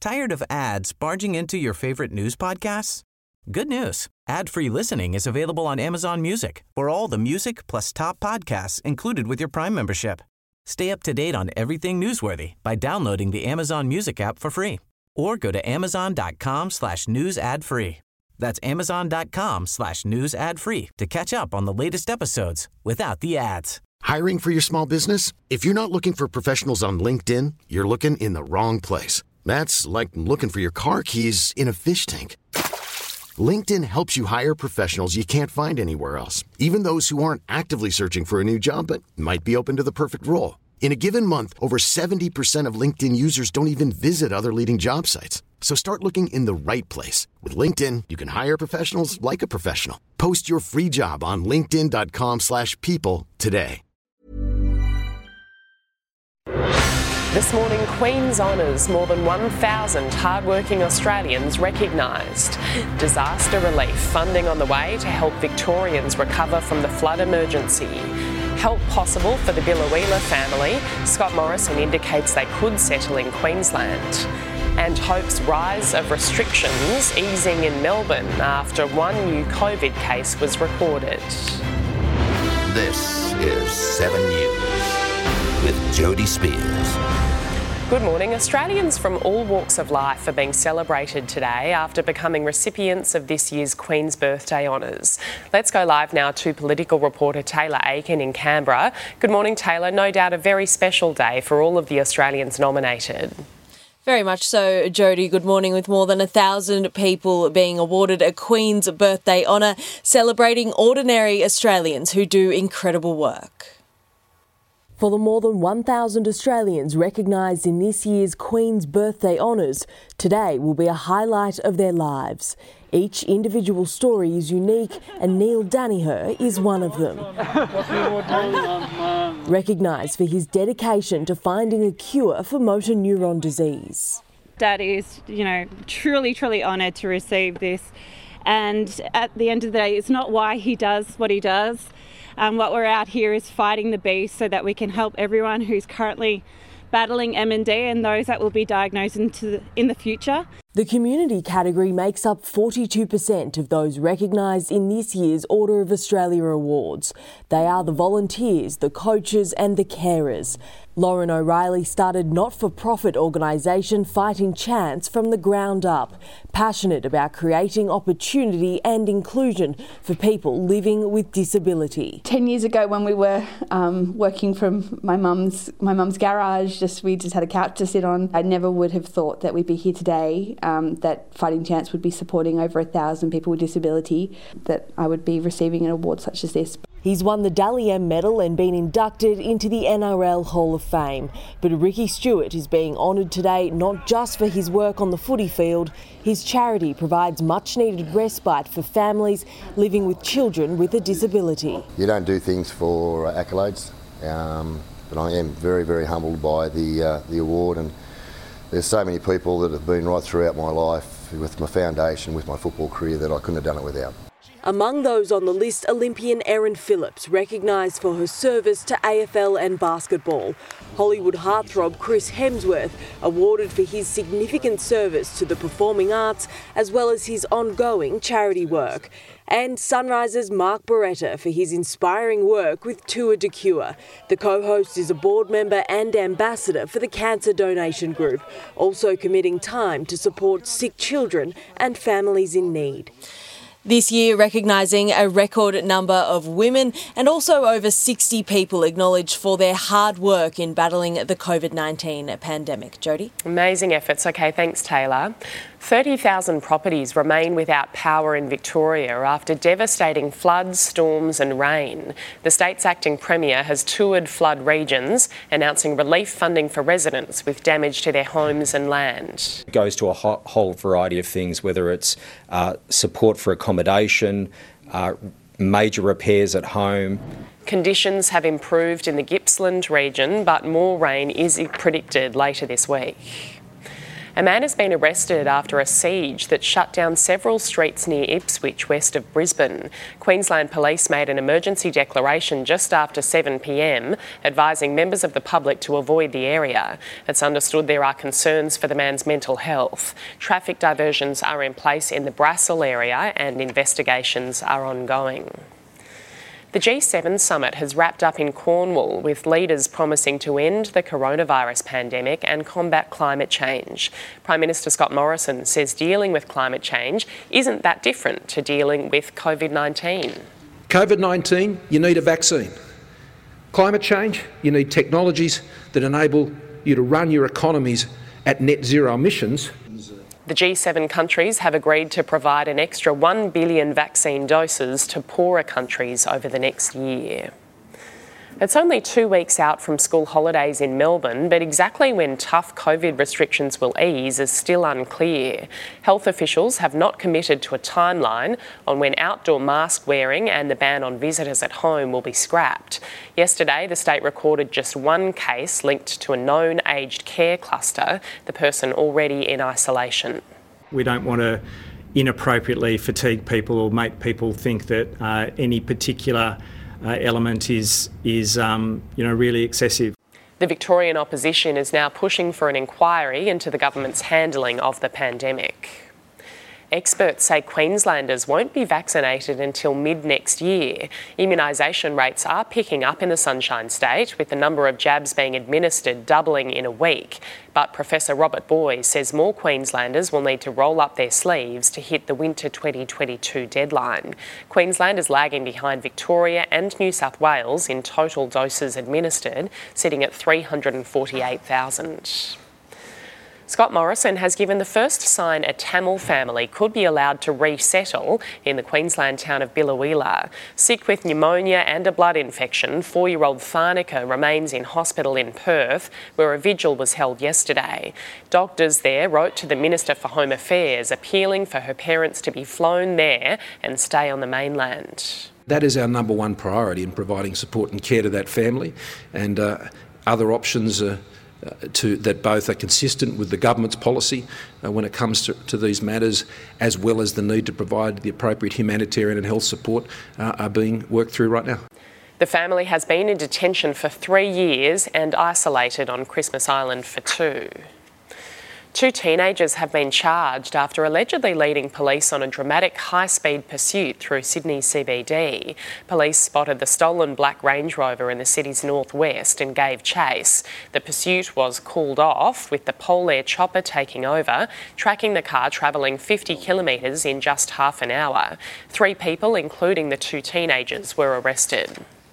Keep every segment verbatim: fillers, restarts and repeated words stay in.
Tired of ads barging into your favorite news podcasts? Good news. Ad-free listening is available on Amazon Music for all the music plus top podcasts included with your Prime membership. Stay up to date on everything newsworthy by downloading the Amazon Music app for free or go to amazon.com slash news ad free. That's amazon.com slash news ad free to catch up on the latest episodes without the ads. Hiring for your small business? If you're not looking for professionals on LinkedIn, you're looking in the wrong place. That's like looking for your car keys in a fish tank. LinkedIn helps you hire professionals you can't find anywhere else, even those who aren't actively searching for a new job but might be open to the perfect role. In a given month, over seventy percent of LinkedIn users don't even visit other leading job sites. So start looking in the right place. With LinkedIn, you can hire professionals like a professional. Post your free job on linkedin.com slash people today. This morning, Queen's honours more than one thousand hardworking Australians recognised. Disaster relief funding on the way to help Victorians recover from the flood emergency. Help possible for the Biloela family. Scott Morrison indicates they could settle in Queensland. And Hope's rise of restrictions easing in Melbourne after one new COVID case was recorded. This is seven News with Jody Spears. Good morning. Australians from all walks of life are being celebrated today after becoming recipients of this year's Queen's Birthday honours. Let's go live now to political reporter Taylor Aiken in Canberra. Good morning, Taylor. No doubt a very special day for all of the Australians nominated. Very much so, Jody. Good morning. With more than a thousand people being awarded a Queen's Birthday honour, celebrating ordinary Australians who do incredible work. For the more than one thousand Australians recognised in this year's Queen's Birthday honours, today will be a highlight of their lives. Each individual story is unique and Neil Daniher is one of them. Recognised for his dedication to finding a cure for motor neuron disease. Dad is, you know, truly, truly honoured to receive this. And at the end of the day, it's not why he does what he does. Um, what we're out here is fighting the beast so that we can help everyone who's currently battling M N D and those that will be diagnosed into the, in the future. The community category makes up forty-two percent of those recognised in this year's Order of Australia Awards. They are the volunteers, the coaches and the carers. Lauren O'Reilly started not-for-profit organisation Fighting Chance from the ground up, passionate about creating opportunity and inclusion for people living with disability. Ten years ago when we were um, working from my mum's my mum's garage, just we just had a couch to sit on, I never would have thought that we'd be here today, um, that Fighting Chance would be supporting over a thousand people with disability, that I would be receiving an award such as this. He's won the Dally M medal and been inducted into the N R L Hall of Fame. But Ricky Stewart is being honoured today not just for his work on the footy field. His charity provides much needed respite for families living with children with a disability. You don't do things for accolades, um, but I am very, very humbled by the, uh, the award, and there's so many people that have been right throughout my life with my foundation, with my football career, that I couldn't have done it without. Among those on the list, Olympian Erin Phillips, recognised for her service to A F L and basketball. Hollywood heartthrob Chris Hemsworth, awarded for his significant service to the performing arts as well as his ongoing charity work. And Sunrise's Mark Beretta for his inspiring work with Tour de Cure. The co-host is a board member and ambassador for the Cancer Donation Group, also committing time to support sick children and families in need. This year recognising a record number of women and also over sixty people acknowledged for their hard work in battling the COVID nineteen pandemic. Jody? Amazing efforts. OK, thanks, Taylor. thirty thousand properties remain without power in Victoria after devastating floods, storms and rain. The state's acting premier has toured flood regions, announcing relief funding for residents with damage to their homes and land. It goes to a whole variety of things, whether it's uh, support for accommodation, uh, major repairs at home. Conditions have improved in the Gippsland region, but more rain is predicted later this week. A man has been arrested after a siege that shut down several streets near Ipswich, west of Brisbane. Queensland Police made an emergency declaration just after seven p m, advising members of the public to avoid the area. It's understood there are concerns for the man's mental health. Traffic diversions are in place in the Brassel area and investigations are ongoing. The G seven summit has wrapped up in Cornwall, with leaders promising to end the coronavirus pandemic and combat climate change. Prime Minister Scott Morrison says dealing with climate change isn't that different to dealing with COVID nineteen. COVID nineteen, you need a vaccine. Climate change, you need technologies that enable you to run your economies at net zero emissions. The G seven countries have agreed to provide an extra one billion vaccine doses to poorer countries over the next year. It's only two weeks out from school holidays in Melbourne, but exactly when tough COVID restrictions will ease is still unclear. Health officials have not committed to a timeline on when outdoor mask wearing and the ban on visitors at home will be scrapped. Yesterday, the state recorded just one case linked to a known aged care cluster, the person already in isolation. We don't want to inappropriately fatigue people or make people think that uh, any particular Uh, element is, is um, you know, really excessive. The Victorian opposition is now pushing for an inquiry into the government's handling of the pandemic. Experts say Queenslanders won't be vaccinated until mid-next year. Immunisation rates are picking up in the Sunshine State, with the number of jabs being administered doubling in a week. But Professor Robert Boy says more Queenslanders will need to roll up their sleeves to hit the winter twenty twenty-two deadline. Queensland is lagging behind Victoria and New South Wales in total doses administered, sitting at three hundred forty-eight thousand. Scott Morrison has given the first sign a Tamil family could be allowed to resettle in the Queensland town of Biloela. Sick with pneumonia and a blood infection, four-year-old Tharnika remains in hospital in Perth, where a vigil was held yesterday. Doctors there wrote to the Minister for Home Affairs appealing for her parents to be flown there and stay on the mainland. That is our number one priority in providing support and care to that family, and uh, other options uh, Uh, to, that both are consistent with the government's policy uh, when it comes to, to these matters, as well as the need to provide the appropriate humanitarian and health support, uh, are being worked through right now. The family has been in detention for three years and isolated on Christmas Island for two. Two teenagers have been charged after allegedly leading police on a dramatic high-speed pursuit through Sydney C B D. Police spotted the stolen black Range Rover in the city's northwest and gave chase. The pursuit was called off, with the Polair chopper taking over, tracking the car travelling fifty kilometres in just half an hour. Three people, including the two teenagers, were arrested.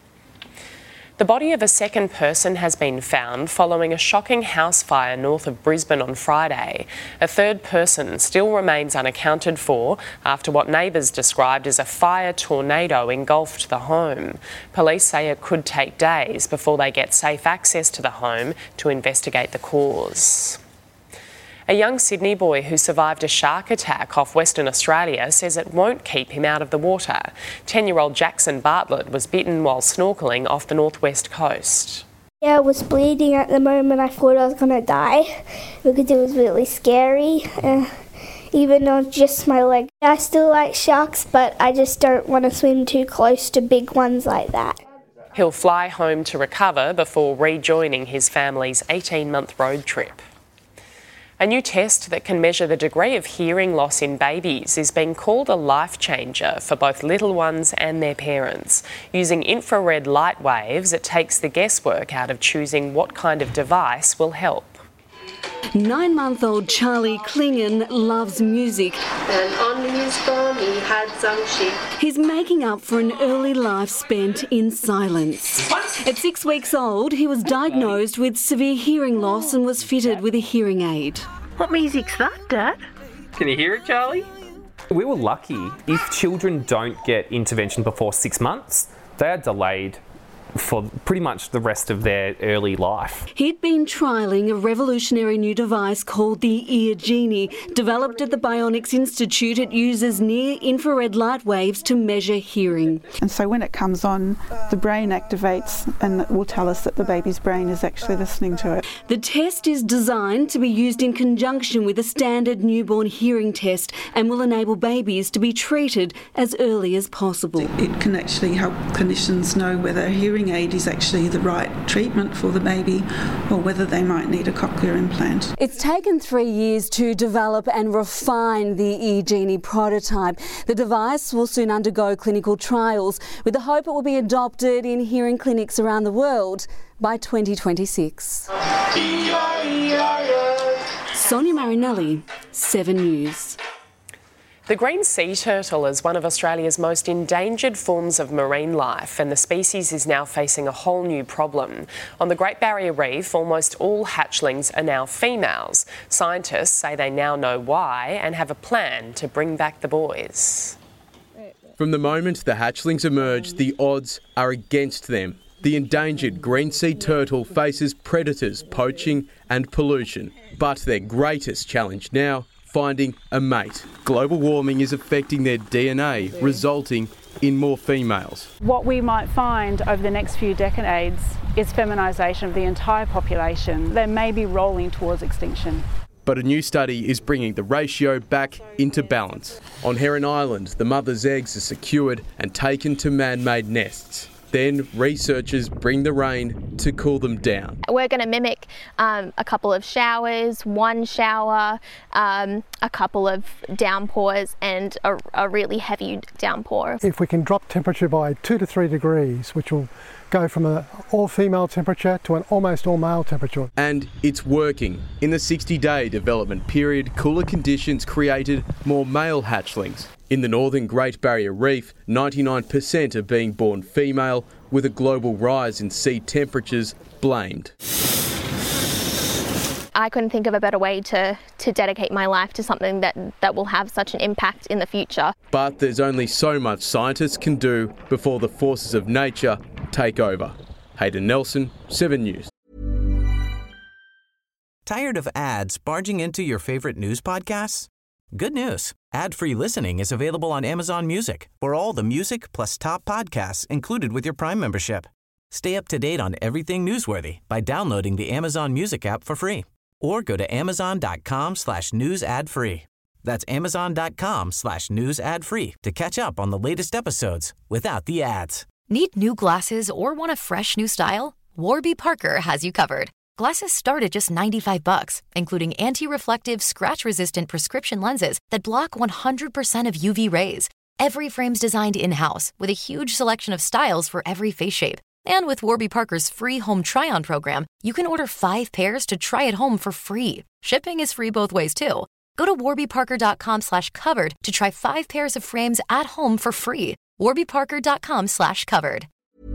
The body of a second person has been found following a shocking house fire north of Brisbane on Friday. A third person still remains unaccounted for after what neighbours described as a fire tornado engulfed the home. Police say it could take days before they get safe access to the home to investigate the cause. A young Sydney boy who survived a shark attack off Western Australia says it won't keep him out of the water. ten-year-old Jackson Bartlett was bitten while snorkelling off the northwest coast. Yeah, I was bleeding at the moment. I thought I was going to die because it was really scary, uh, even though it's just my leg. I still like sharks, but I just don't want to swim too close to big ones like that. He'll fly home to recover before rejoining his family's eighteen-month road trip. A new test that can measure the degree of hearing loss in babies is being called a life changer for both little ones and their parents. Using infrared light waves, it takes the guesswork out of choosing what kind of device will help. Nine-month-old Charlie Klingen loves music. And on his phone he had some shit. He's making up for an early life spent in silence. At six weeks old, he was diagnosed with severe hearing loss and was fitted with a hearing aid. What music's that, Dad? Can you hear it, Charlie? We were lucky. If children don't get intervention before six months, they are delayed for pretty much the rest of their early life. He'd been trialling a revolutionary new device called the Ear Genie. Developed at the Bionics Institute, it uses near-infrared light waves to measure hearing. And so when it comes on, the brain activates and it will tell us that the baby's brain is actually listening to it. The test is designed to be used in conjunction with a standard newborn hearing test and will enable babies to be treated as early as possible. It can actually help clinicians know whether a hearing aid is actually the right treatment for the baby or whether they might need a cochlear implant. It's taken three years to develop and refine the Ear Genie prototype. The device will soon undergo clinical trials with the hope it will be adopted in hearing clinics around the world by twenty twenty-six. Sonia Marinelli, Seven News. The green sea turtle is one of Australia's most endangered forms of marine life, and the species is now facing a whole new problem. On the Great Barrier Reef, almost all hatchlings are now females. Scientists say they now know why and have a plan to bring back the boys. From the moment the hatchlings emerge, the odds are against them. The endangered green sea turtle faces predators, poaching and pollution. But their greatest challenge now, finding a mate. Global warming is affecting their D N A, resulting in more females. What we might find over the next few decades is feminisation of the entire population. They may be rolling towards extinction. But a new study is bringing the ratio back into balance. On Heron Island, the mother's eggs are secured and taken to man-made nests. Then researchers bring the rain to cool them down. We're going to mimic um, a couple of showers, one shower, um, a couple of downpours and a, a really heavy downpour. If we can drop temperature by two to three degrees, which will go from an all-female temperature to an almost all-male temperature. And it's working. In the sixty-day development period, cooler conditions created more male hatchlings. In the northern Great Barrier Reef, ninety-nine percent are being born female, with a global rise in sea temperatures blamed. I couldn't think of a better way to, to dedicate my life to something that, that will have such an impact in the future. But there's only so much scientists can do before the forces of nature take over. Hayden Nelson, Seven News. Tired of ads barging into your favorite news podcasts? Good news. Ad-free listening is available on Amazon Music for all the music plus top podcasts included with your Prime membership. Stay up to date on everything newsworthy by downloading the Amazon Music app for free or go to amazon.com slash news ad free. That's amazon.com slash news ad free to catch up on the latest episodes without the ads. Need new glasses or want a fresh new style? Warby Parker has you covered. Glasses start at just ninety-five bucks, including anti-reflective, scratch-resistant prescription lenses that block one hundred percent of U V rays. Every frame's designed in-house with a huge selection of styles for every face shape. And with Warby Parker's free home try-on program, you can order five pairs to try at home for free. Shipping is free both ways, too. Go to warbyparker.com slash covered to try five pairs of frames at home for free. warbyparker.com slash covered.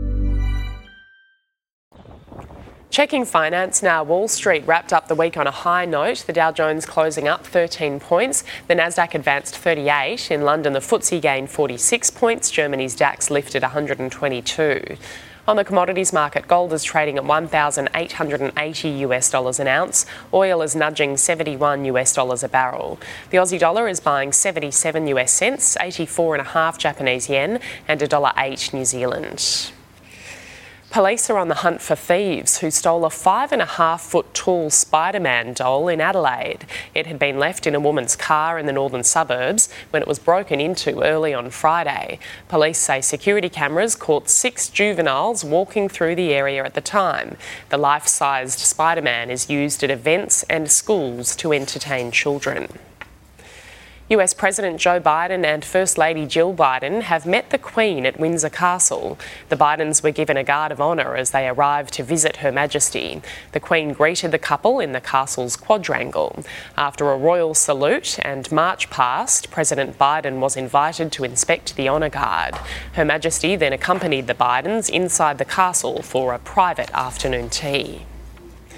Checking finance now. Wall Street wrapped up the week on a high note. The Dow Jones closing up thirteen points. The Nasdaq advanced thirty-eight. In London, the F T S E gained forty-six points. Germany's DAX lifted one hundred twenty-two. On the commodities market, gold is trading at one thousand eight hundred eighty US dollars an ounce. Oil is nudging seventy-one US dollars a barrel. The Aussie dollar is buying seventy-seven US cents, eighty-four and a half Japanese yen, and a dollar eight New Zealand. Police are on the hunt for thieves who stole a five and a half foot tall Spider-Man doll in Adelaide. It had been left in a woman's car in the northern suburbs when it was broken into early on Friday. Police say security cameras caught six juveniles walking through the area at the time. The life-sized Spider-Man is used at events and schools to entertain children. U S President Joe Biden and First Lady Jill Biden have met the Queen at Windsor Castle. The Bidens were given a guard of honour as they arrived to visit Her Majesty. The Queen greeted the couple in the castle's quadrangle. After a royal salute and march past, President Biden was invited to inspect the honour guard. Her Majesty then accompanied the Bidens inside the castle for a private afternoon tea.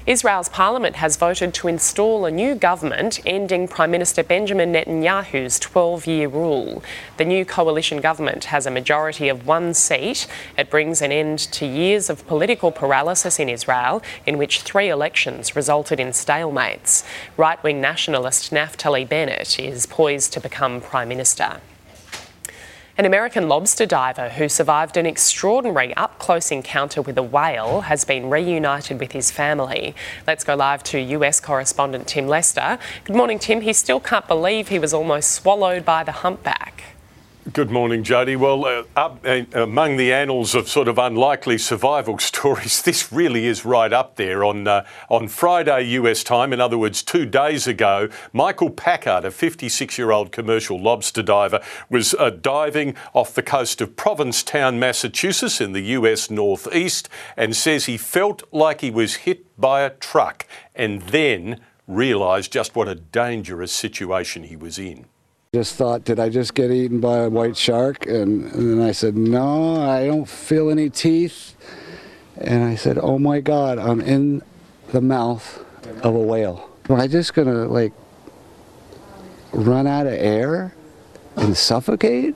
Israel's parliament has voted to install a new government, ending Prime Minister Benjamin Netanyahu's twelve-year rule. The new coalition government has a majority of one seat. It brings an end to years of political paralysis in Israel, in which three elections resulted in stalemates. Right-wing nationalist Naftali Bennett is poised to become Prime Minister. An American lobster diver who survived an extraordinary up-close encounter with a whale has been reunited with his family. Let's go live to U S correspondent Tim Lester. Good morning, Tim. He still can't believe he was almost swallowed by the humpback. Good morning, Jodie. Well, uh, up, uh, among the annals of sort of unlikely survival stories, this really is right up there. On uh, on Friday U S time, in other words, two days ago, Michael Packard, a fifty-six-year-old commercial lobster diver, was uh, diving off the coast of Provincetown, Massachusetts in the U S northeast, and says he felt like he was hit by a truck and then realised just what a dangerous situation he was in. Just thought, did I just get eaten by a white shark? And, and then I said, no, I don't feel any teeth. And I said, oh my God, I'm in the mouth of a whale. Am I just gonna like run out of air and suffocate?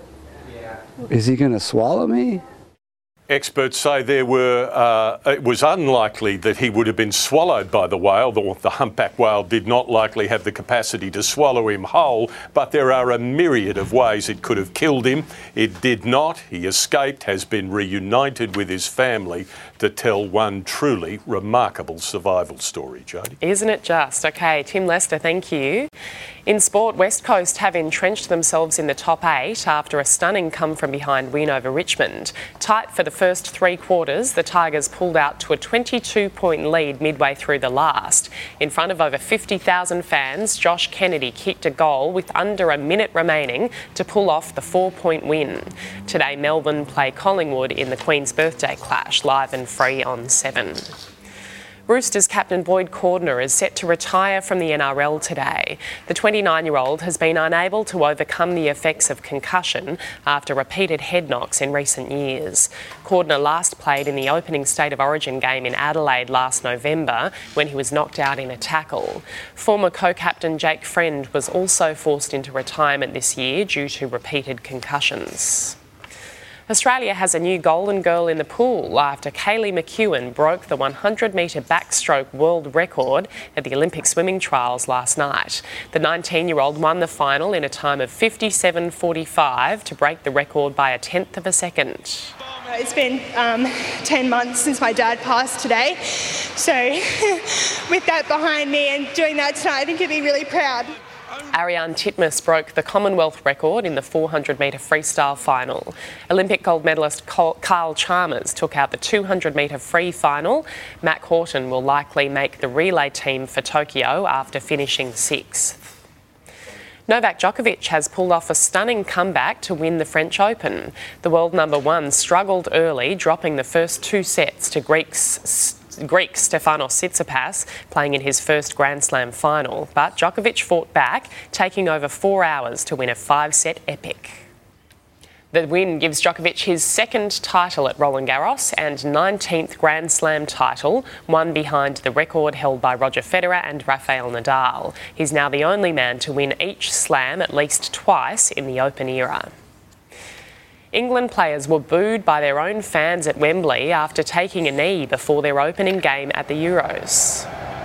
Is he gonna swallow me? Experts say there were. Uh, it was unlikely that he would have been swallowed by the whale. The, the humpback whale did not likely have the capacity to swallow him whole, but there are a myriad of ways it could have killed him. It did not. He escaped, has been reunited with his family to tell one truly remarkable survival story, Jodie. Isn't it just? OK, Tim Lester, thank you. In sport, West Coast have entrenched themselves in the top eight after a stunning come-from-behind win over Richmond. Tight for the first three quarters, the Tigers pulled out to a twenty-two point lead midway through the last. In front of over fifty thousand fans, Josh Kennedy kicked a goal with under a minute remaining to pull off the four-point win. Today, Melbourne play Collingwood in the Queen's Birthday Clash, live and free on Seven. Roosters captain Boyd Cordner is set to retire from the N R L today. The twenty-nine-year-old has been unable to overcome the effects of concussion after repeated head knocks in recent years. Cordner last played in the opening State of Origin game in Adelaide last November when he was knocked out in a tackle. Former co-captain Jake Friend was also forced into retirement this year due to repeated concussions. Australia has a new golden girl in the pool after Kaylee McEwen broke the one hundred metre backstroke world record at the Olympic swimming trials last night. The nineteen-year-old won the final in a time of fifty-seven forty-five to break the record by a tenth of a second. It's been um, ten months since my dad passed today, so with that behind me and doing that tonight, I think he'd be really proud. Ariane Titmus broke the Commonwealth record in the four hundred metre freestyle final. Olympic gold medalist Kyle Chalmers took out the two hundred metre free final. Matt Horton will likely make the relay team for Tokyo after finishing sixth. Novak Djokovic has pulled off a stunning comeback to win the French Open. The world number one struggled early, dropping the first two sets to Greeks Greek Stefanos Tsitsipas, playing in his first Grand Slam final. But Djokovic fought back, taking over four hours to win a five-set epic. The win gives Djokovic his second title at Roland Garros and nineteenth Grand Slam title, one behind the record held by Roger Federer and Rafael Nadal. He's now the only man to win each slam at least twice in the Open era. England players were booed by their own fans at Wembley after taking a knee before their opening game at the Euros.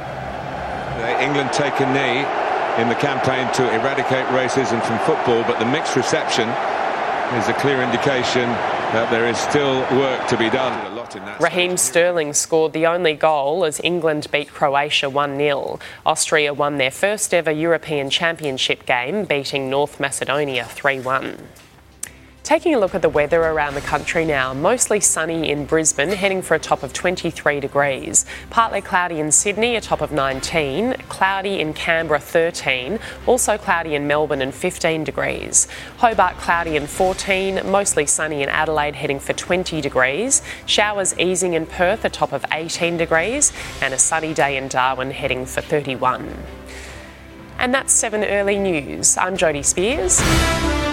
England take a knee in the campaign to eradicate racism from football, but the mixed reception is a clear indication that there is still work to be done. A lot in that Raheem Sterling scored the only goal as England beat Croatia one nil. Austria won their first ever European Championship game, beating North Macedonia three one. Taking a look at the weather around the country now, mostly sunny in Brisbane, heading for a top of twenty-three degrees. Partly cloudy in Sydney, a top of nineteen. Cloudy in Canberra, thirteen. Also cloudy in Melbourne and fifteen degrees. Hobart cloudy and fourteen. Mostly sunny in Adelaide, heading for twenty degrees. Showers easing in Perth, a top of eighteen degrees. And a sunny day in Darwin, heading for thirty-one. And that's seven Early News. I'm Jodie Spears.